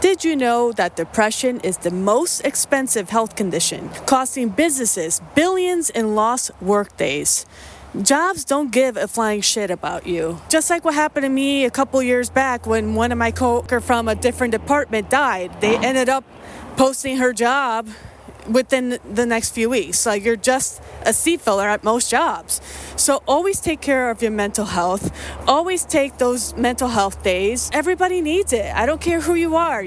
Did you know that depression is the most expensive health condition, costing businesses billions in lost workdays? Jobs don't give a flying shit about you. Just like what happened to me a couple years back when one of my coworkers from a different department died. They ended up posting her job within the next few weeks. Like, you're just a seat filler at most jobs. So always take care of your mental health. Always take those mental health days. Everybody needs it. I don't care who you are.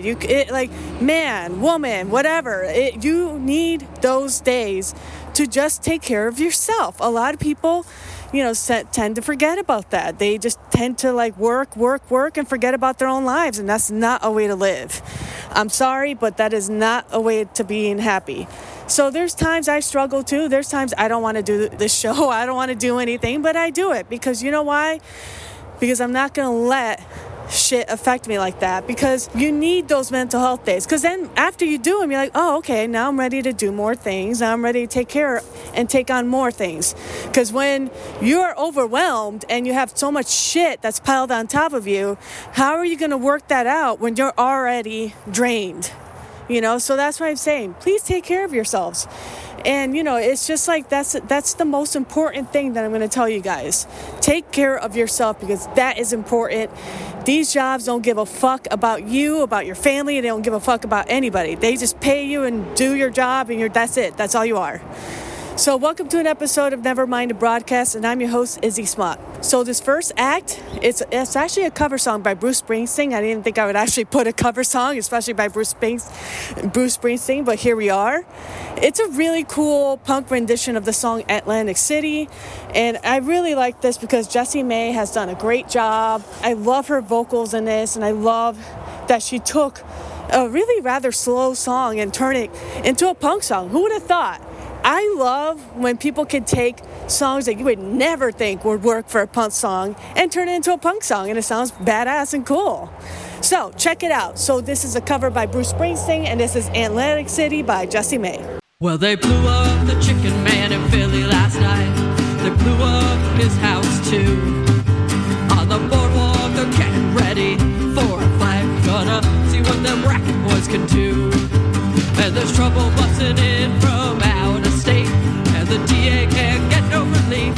Man, woman, whatever. You need those days to just take care of yourself. A lot of people, tend to forget about that. They just tend to work and forget about their own lives. And that's not a way to live. I'm sorry, but that is not a way to being happy. So there's times I struggle too. There's times I don't want to do this show. I don't want to do anything, but I do it because you know why? Because I'm not going to let shit affect me like that, because you need those mental health days. Because then after you do them, you're like, oh, okay, now I'm ready to do more things. Now I'm ready to take care and take on more things. Because when you're overwhelmed and you have so much shit that's piled on top of you, how are you going to work that out when you're already drained? So that's why I'm saying, please take care of yourselves. And, it's just like that's the most important thing that I'm going to tell you guys. Take care of yourself, because that is important. These jobs don't give a fuck about you, about your family. They don't give a fuck about anybody. They just pay you and do your job, and that's it. That's all you are. So welcome to an episode of Nevermind the Broadcast, and I'm your host, Izzy Smott. So this first act, it's actually a cover song by Bruce Springsteen. I didn't think I would actually put a cover song, especially by Bruce Springsteen, but here we are. It's a really cool punk rendition of the song Atlantic City, and I really like this because Jessie May has done a great job. I love her vocals in this, and I love that she took a really rather slow song and turned it into a punk song. Who would have thought? I love when people can take songs that you would never think would work for a punk song and turn it into a punk song, and it sounds badass and cool. So check it out. So this is a cover by Bruce Springsteen, and this is Atlantic City by Jessie May. Well, they blew up the Chicken Man in Philly last night. They blew up his house too. On the boardwalk, they're getting ready for a fight. Gonna see what them racket boys can do. And there's trouble busting in from out of state, and the DA can't get no relief.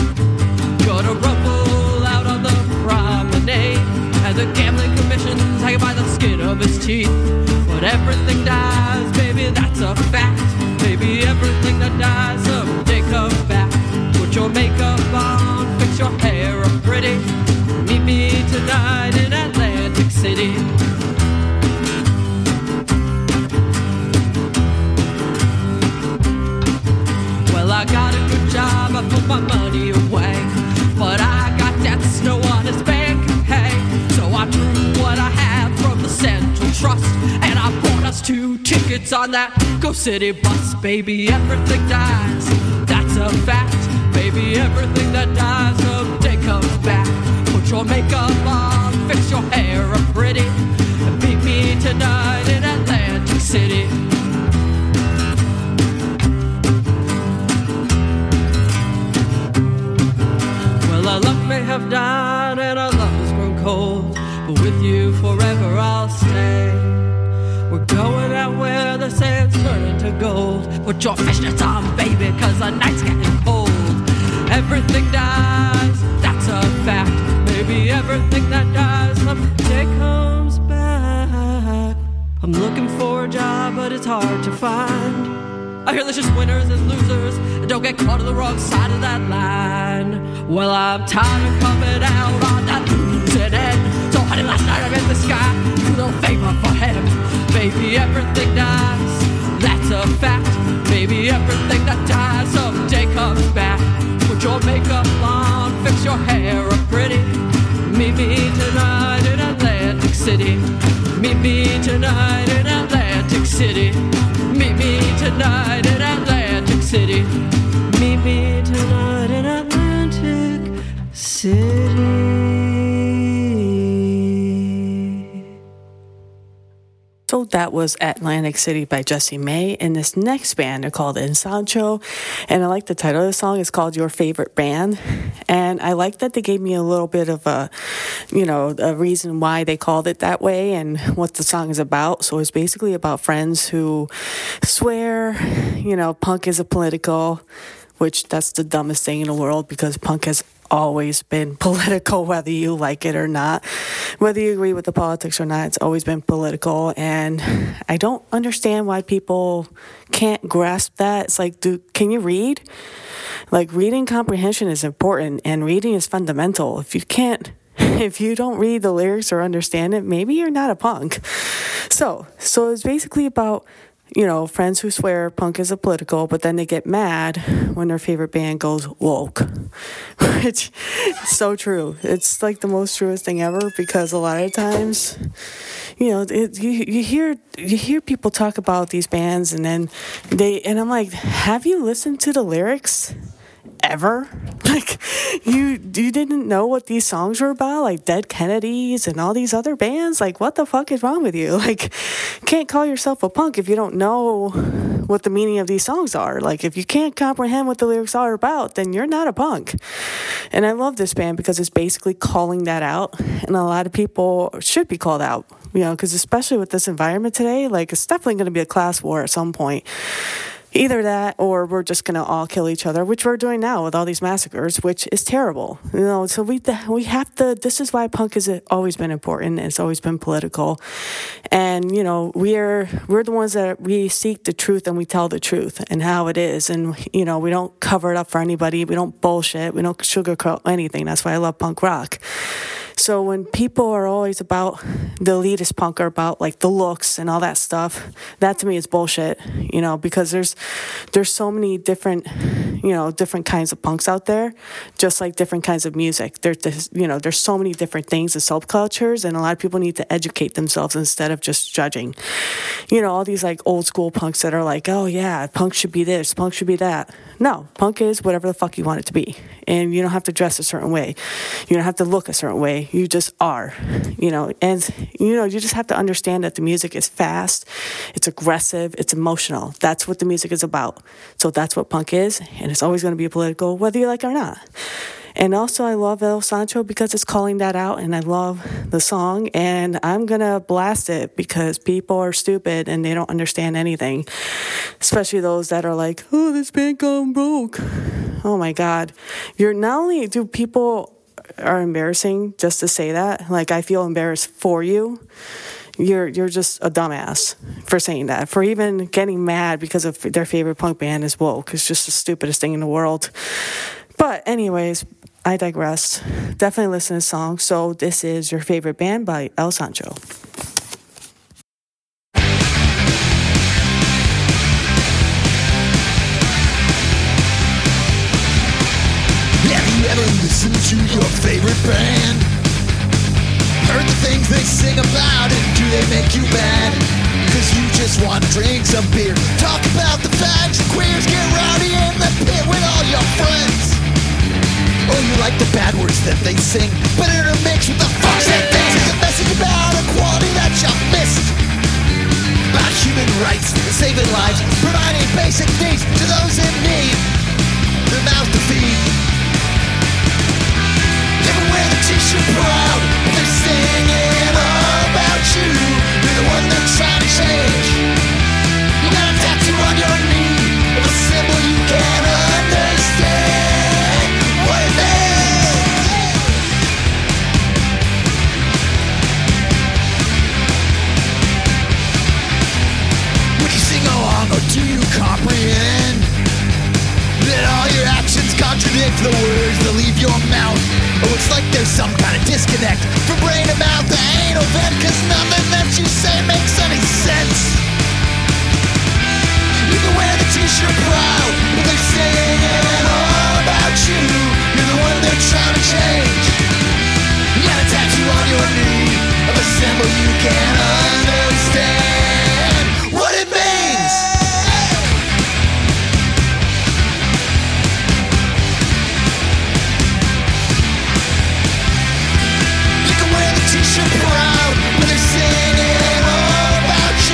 Gonna rumble out on the promenade, and the gambling commission's hanging by the skin of his teeth. But everything dies, baby, that's a fact. Baby, everything that dies someday comes back. Put your makeup on, fix your hair up pretty. Meet me tonight in Atlantic City. I got a good job, I put my money away, but I got that snow on his bank, hey. So I drew what I had from the Central Trust, and I bought us 2 tickets on that Go City bus. Baby, everything dies, that's a fact. Baby, everything that dies someday comes back. Put your makeup on, fix your hair up pretty, and meet me tonight in Atlantic City. Our love may have died and our love has grown cold, but with you forever I'll stay. We're going out where the sand's turning to gold. Put your fishnets on, baby, cause the night's getting cold. Everything dies, that's a fact. Maybe everything that dies someday comes back. I'm looking for a job, but it's hard to find. I hear there's just winners and losers, and don't get caught on the wrong side of that line. Well, I'm tired of coming out on that losing end. So honey, last night I'm in the sky, do a little favor for him. Baby, everything dies, that's a fact. Baby, everything that dies someday comes back. Put your makeup on, fix your hair up pretty. Meet me tonight in Atlantic City. Meet me tonight in Atlantic City. Meet me tonight in Atlantic City. Meet me tonight in Atlantic City. So that was Atlantic City by Jessie May. And this next band are called El Sancho. And I like the title of the song. It's called Your Favorite Band. And I like that they gave me a little bit of a reason why they called it that way and what the song is about. So it's basically about friends who swear, punk is a political, which that's the dumbest thing in the world because punk has always been political, whether you like it or not. Whether you agree with the politics or not, it's always been political. And I don't understand why people can't grasp that. It's like, can you read? Like, reading comprehension is important, and reading is fundamental. If you don't read the lyrics or understand it, maybe you're not a punk. So it's basically about friends who swear punk is a political, but then they get mad when their favorite band goes woke, which is so true. It's like the most truest thing ever because a lot of times, you hear people talk about these bands and I'm like, have you listened to the lyrics? Ever? Like, you didn't know what these songs were about? Like Dead Kennedys and all these other bands? Like, what the fuck is wrong with you? Like, can't call yourself a punk if you don't know what the meaning of these songs are. Like, if you can't comprehend what the lyrics are about, then you're not a punk. And I love this band because it's basically calling that out. And a lot of people should be called out, because especially with this environment today, like, it's definitely going to be a class war at some point. Either that or we're just going to all kill each other, which we're doing now with all these massacres, which is terrible. So we have to, this is why punk has always been important. It's always been political. And, we're the ones that we seek the truth and we tell the truth and how it is. And, we don't cover it up for anybody. We don't bullshit. We don't sugarcoat anything. That's why I love punk rock. So when people are always about the elitist punk or about like the looks and all that stuff, that to me is bullshit, because there's so many different kinds of punks out there, just like different kinds of music. There's so many different things and subcultures, and a lot of people need to educate themselves instead of just judging. All these like old school punks that are like, oh yeah, punk should be this, punk should be that. No, punk is whatever the fuck you want it to be. And you don't have to dress a certain way. You don't have to look a certain way. You just are, and, you just have to understand that the music is fast, it's aggressive, it's emotional. That's what the music is about. So that's what punk is. And it's always going to be political, whether you like it or not. And also I love El Sancho because it's calling that out, and I love the song, and I'm going to blast it because people are stupid and they don't understand anything, especially those that are like, oh, this band gone broke. Oh my God. You're not only do people are embarrassing just to say that, like I feel embarrassed for you. You're just a dumbass for saying that, for even getting mad because of their favorite punk band is woke. It's just the stupidest thing in the world. But anyways, I digress. Definitely listen to the song. So this is Your Favorite Band by El Sancho. Have you ever listened to your favorite band? Heard the things they sing about, and do they make you mad? Cause you just want to drink some beer, talk about the fags and queers, get rowdy in the pit with all your friends. Oh, you like the bad words that they sing, but intermix with the fucks and things. It's a message about equality that you missed, about human rights, saving lives, providing basic needs to those in need, their mouths to feed. Never wear the t-shirt proud, but they're singing all about you. You're the one they're trying to change. You got a tattoo on your knee of a symbol you can't understand what it means. Would you sing along or do you comprehend that all your actions contradict the words that leave your mouth? Oh, it's like there's some kind of disconnect from brain to mouth to anal vent, cause nothing that you say makes any sense. You can wear the t-shirt proud, but they're singing all about you. You're the one they're trying to change. You got a tattoo on your knee of a symbol you can't understand what it means. You can wear the t-shirt proud, but they're singing all about you.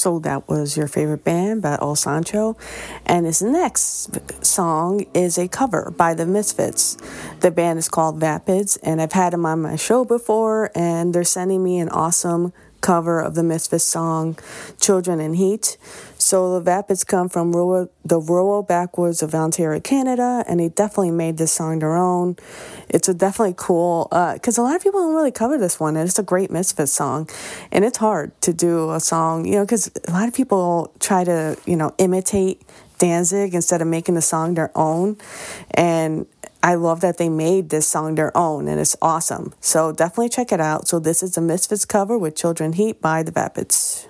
So that was Your Favorite Band by El Sancho. And this next song is a cover by the Misfits. The band is called Vapids, and I've had them on my show before, and they're sending me an awesome cover of the Misfits song Children in Heat. So the Vapids come from the rural backwoods of Ontario, Canada, and they definitely made this song their own. It's definitely cool because a lot of people don't really cover this one, and it's a great Misfits song. And it's hard to do a song, because a lot of people try to, imitate Danzig instead of making the song their own. And I love that they made this song their own, and it's awesome. So definitely check it out. So this is the Misfits cover with Children Heat by the Vapids.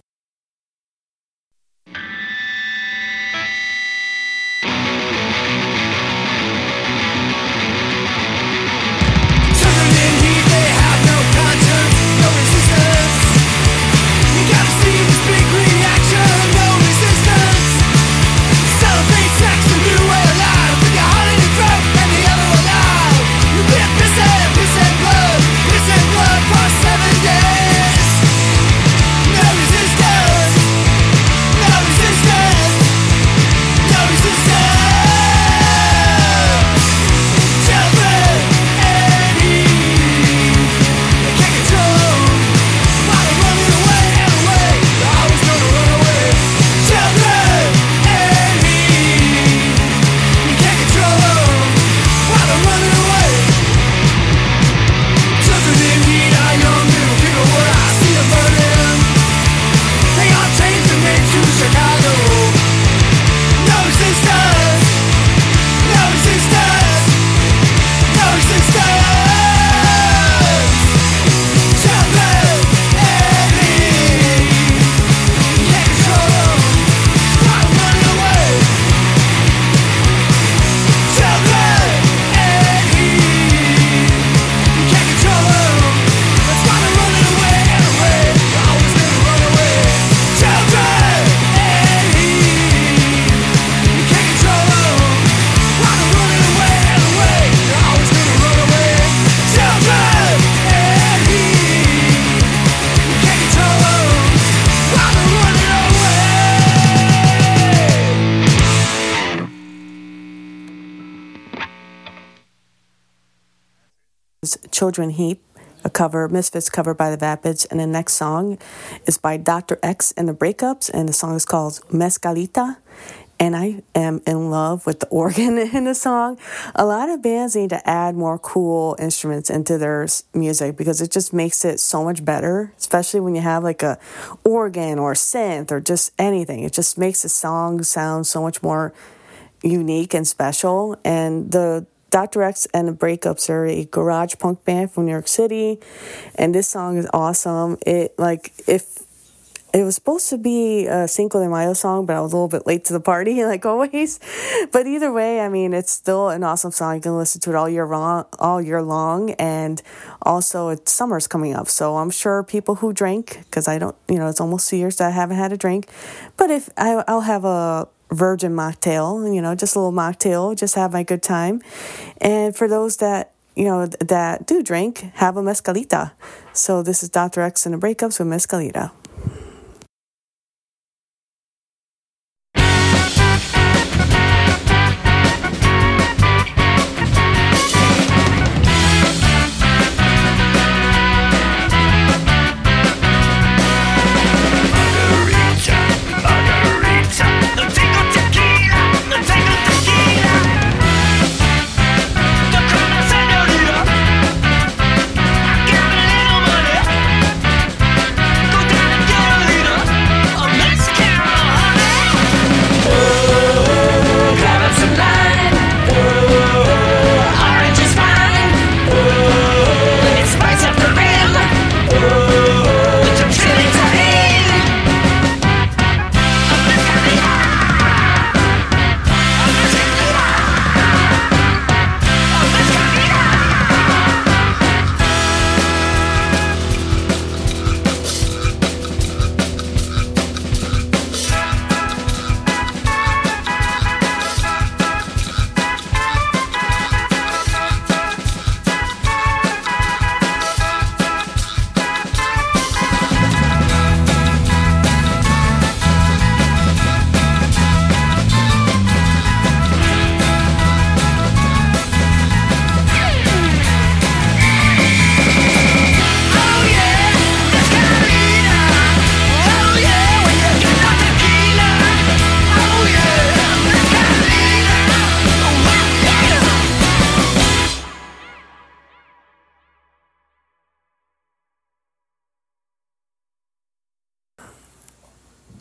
Children Heat, a cover, Misfits cover by the Vapids, and the next song is by Dr. X and the Breakups, and the song is called Mescalita, and I am in love with the organ in the song. A lot of bands need to add more cool instruments into their music because it just makes it so much better, especially when you have like a organ or synth or just anything. It just makes the song sound so much more unique and special. And the Dr. X and the Breakups are a garage punk band from New York City, and this song is awesome. If it was supposed to be a Cinco de Mayo song, but I was a little bit late to the party, like always. But either way, I mean, it's still an awesome song. You can listen to it all year long, and also summer's coming up, so I'm sure people who drink, because I don't, it's almost 2 years that I haven't had a drink, but if I'll have a virgin mocktail, just a little mocktail, just have my good time. And for those that, that do drink, have a mezcalita. So this is Dr. X and the Breakups with Mezcalita. Go down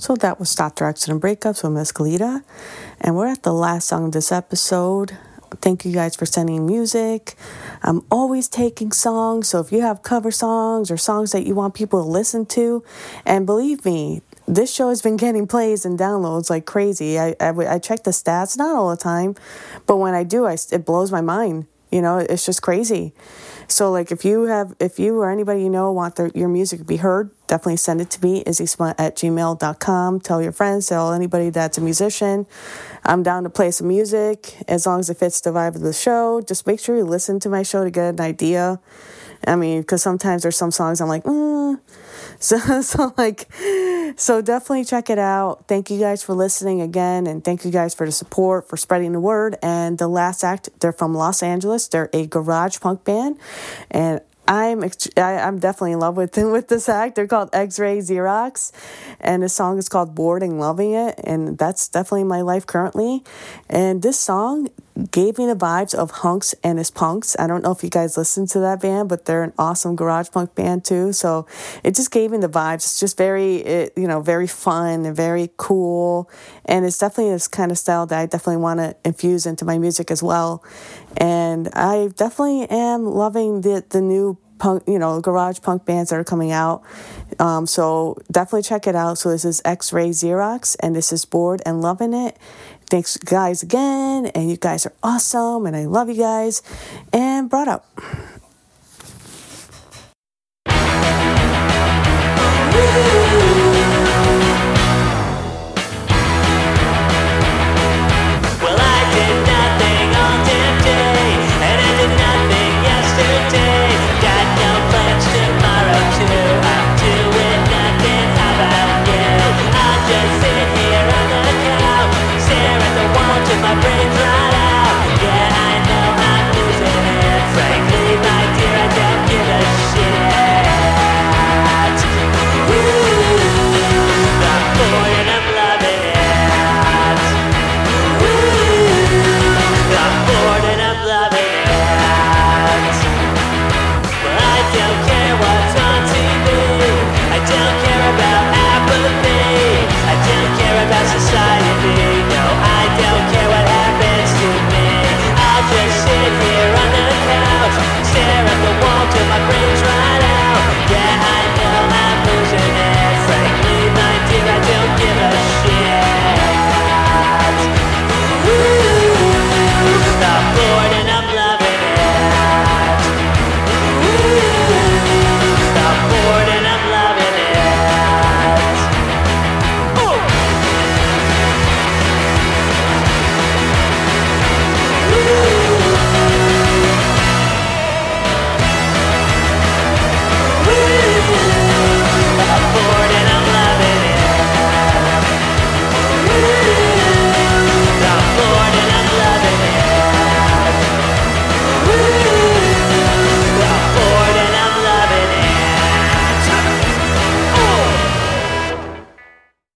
So that was Dr. Accident Breakups with Miss Kalita. And we're at the last song of this episode. Thank you guys for sending music. I'm always taking songs. So if you have cover songs or songs that you want people to listen to, and believe me, this show has been getting plays and downloads like crazy. I check the stats, not all the time, but when I do, it blows my mind. You know, it's just crazy. So, like, if you or anybody you know want your music to be heard, definitely send it to me, izzysmut@gmail.com. Tell your friends, tell anybody that's a musician. I'm down to play some music as long as it fits the vibe of the show. Just make sure you listen to my show to get an idea. I mean, because sometimes there's some songs I'm like, So definitely check it out. Thank you guys for listening again, and thank you guys for the support, for spreading the word. And the last act, they're from Los Angeles. They're a garage punk band, and I'm definitely in love with this act. They're called X-Ray Xerox, and the song is called Bored and Loving It, and that's definitely my life currently. And this song gave me the vibes of Hunks and his Punks. I don't know if you guys listen to that band, but they're an awesome garage punk band too. So it just gave me the vibes. It's just very fun and very cool, and it's definitely this kind of style that I definitely want to infuse into my music as well. And I definitely am loving the new punk, garage punk bands that are coming out. So definitely check it out. So this is X-Ray Xerox, and this is Bored and Loving It. Thanks guys again, and you guys are awesome, and I love you guys. And brought up.